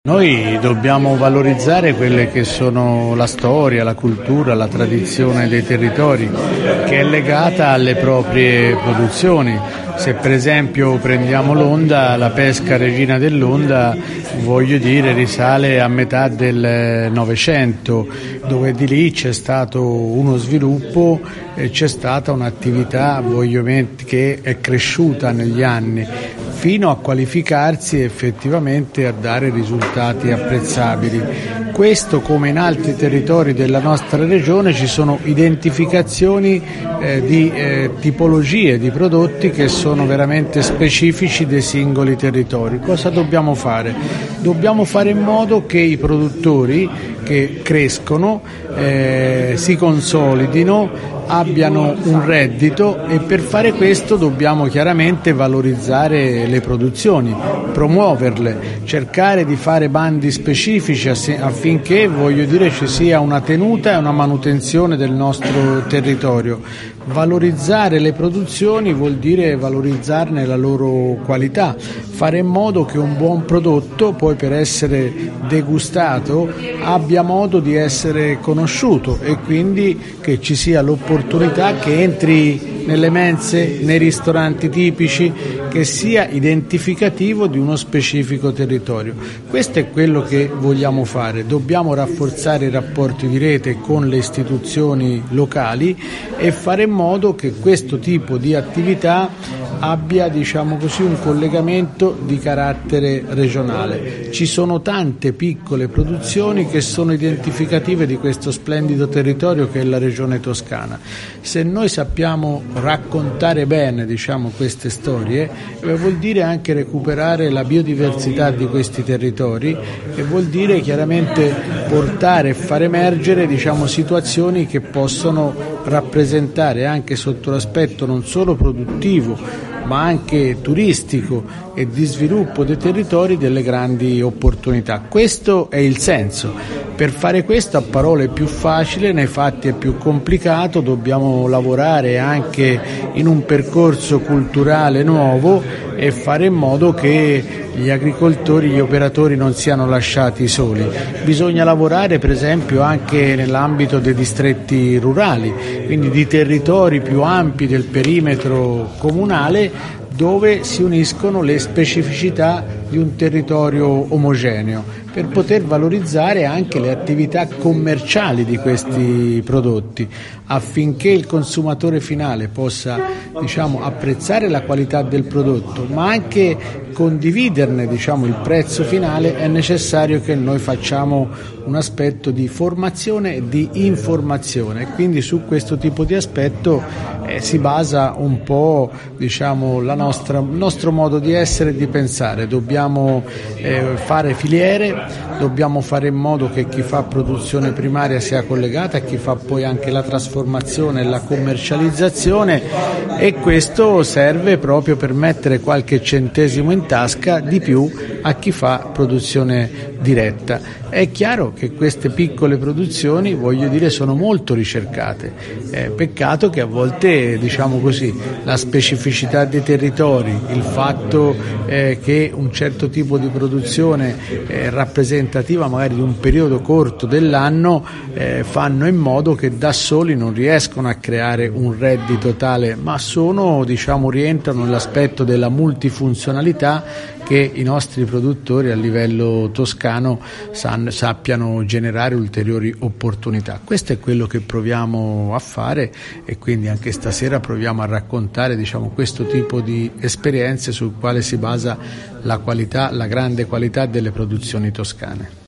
Noi dobbiamo valorizzare quelle che sono la storia, la cultura, la tradizione dei territori, che è legata alle proprie produzioni. Se per esempio prendiamo l'Onda, la pesca regina dell'Onda, risale a metà del Novecento, dove di lì c'è stato uno sviluppo e c'è stata un'attività che è cresciuta negli anni, fino a qualificarsi effettivamente a dare risultati apprezzabili. Questo, come in altri territori della nostra regione, ci sono identificazioni di tipologie di prodotti che sono veramente specifici dei singoli territori. Cosa dobbiamo fare? Dobbiamo fare in modo che i produttori che crescono si consolidino, abbiano un reddito, e per fare questo dobbiamo chiaramente valorizzare le produzioni, promuoverle, cercare di fare bandi specifici affinché ci sia una tenuta e una manutenzione del nostro territorio. Valorizzare le produzioni vuol dire valorizzarne la loro qualità, fare in modo che un buon prodotto, poi per essere degustato, abbia modo di essere conosciuto, e quindi che ci sia l'opportunità che entri nelle mense, nei ristoranti tipici, che sia identificativo di uno specifico territorio. Questo è quello che vogliamo fare. Dobbiamo rafforzare i rapporti di rete con le istituzioni locali e fare in modo che questo tipo di attività abbia un collegamento di carattere regionale. Ci sono tante piccole produzioni che sono identificative di questo splendido territorio che è la regione toscana. Se noi sappiamo raccontare bene queste storie, vuol dire anche recuperare la biodiversità di questi territori, e vuol dire chiaramente portare e far emergere situazioni che possono rappresentare, anche sotto l'aspetto non solo produttivo ma anche turistico e di sviluppo dei territori, delle grandi opportunità. Questo è il senso. Per fare questo a parole è più facile, nei fatti è più complicato. Dobbiamo lavorare anche in un percorso culturale nuovo e fare in modo che gli agricoltori, gli operatori non siano lasciati soli. Bisogna lavorare per esempio anche nell'ambito dei distretti rurali, quindi di territori più ampi del perimetro comunale, dove si uniscono le specificità di un territorio omogeneo, per poter valorizzare anche le attività commerciali di questi prodotti, affinché il consumatore finale possa apprezzare la qualità del prodotto, ma anche condividerne il prezzo finale. È necessario che noi facciamo un aspetto di formazione e di informazione, e quindi su questo tipo di aspetto si basa un po' il nostro modo di essere e di pensare. Dobbiamo fare filiere, dobbiamo fare in modo che chi fa produzione primaria sia collegata a chi fa poi anche la trasformazione e la commercializzazione, e questo serve proprio per mettere qualche centesimo in tasca di più a chi fa produzione diretta. È chiaro che queste piccole produzioni sono molto ricercate, peccato che a volte la specificità dei territori, il fatto che un certo tipo di produzione è rappresentativa magari di un periodo corto dell'anno, fanno in modo che da soli non riescono a creare un reddito tale, ma rientrano nell'aspetto della multifunzionalità che i nostri produttori a livello toscano sappiano generare ulteriori opportunità. Questo è quello che proviamo a fare, e quindi anche stasera proviamo a raccontare questo tipo di esperienze sul quale si basa la grande qualità delle produzioni toscane.